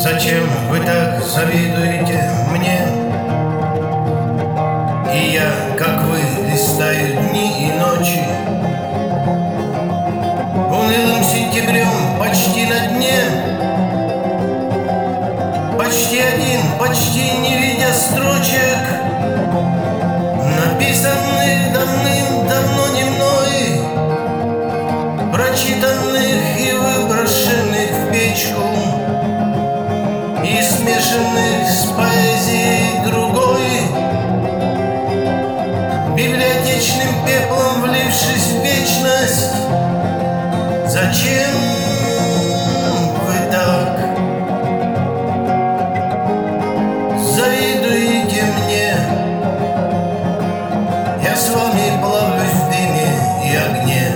Зачем вы так завидуете мне? И я, как вы, листаю дни и ночи. Унылым сентябрем почти на дне, почти один, почти не видя строчек, написанных давным-давно не мной, прочитанных и выброшенных в печку, и смешанных с поэзией другой, библиотечным пеплом влившись в вечность. Зачем вы так завидуете мне? Я с вами плавлюсь в дыме и огне,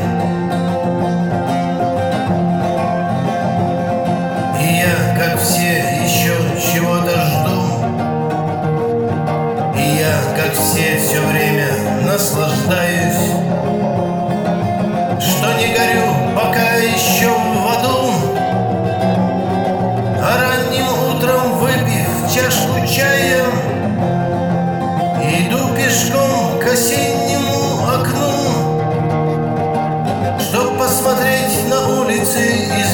и я, как все, еще чего-то жду, и я, как все время наслаждаюсь, что не горю пока еще в аду, а ранним утром, выпив чашку чая, иду пешком к осеннему окну, чтоб посмотреть на улицы из